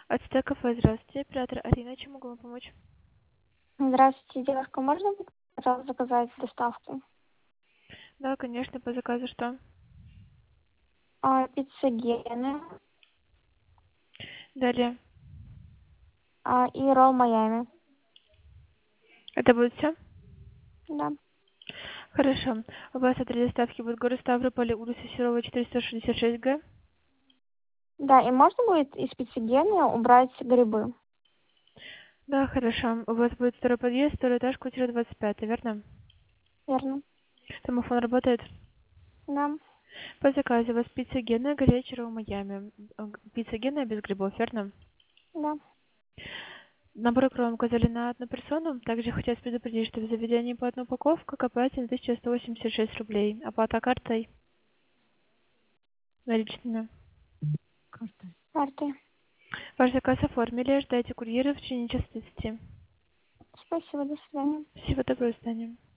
Ацтек кафе, здравствуйте. Оператор Арина, чем могу вам помочь? Здравствуйте, девушка. Можно, пожалуйста, заказать доставку? Да, конечно, по заказу что? Пицца Гена Далее. и ролл Майами. Это будет все? Да. Хорошо. У вас адрес доставки будет город Ставрополь, улица Серова, 466 Г. Да, и можно будет из пиццы Гена убрать грибы? Да, хорошо. У вас будет второй подъезд, второй этаж, квартира 25, верно? Верно. Домофон работает? Да. По заказу у вас пицца Гена, горячая ролл Майами. Пицца Гена без грибов, верно? Да. Набор крови указали на одну персону. Также хотелось предупредить, что в заведении по одной упаковке оплате 1186 рублей. Оплата картой наличными. Карты. Ваш заказ оформили. Ждайте курьера в течение часа 30. Спасибо, до свидания. Всего доброго, до свидания.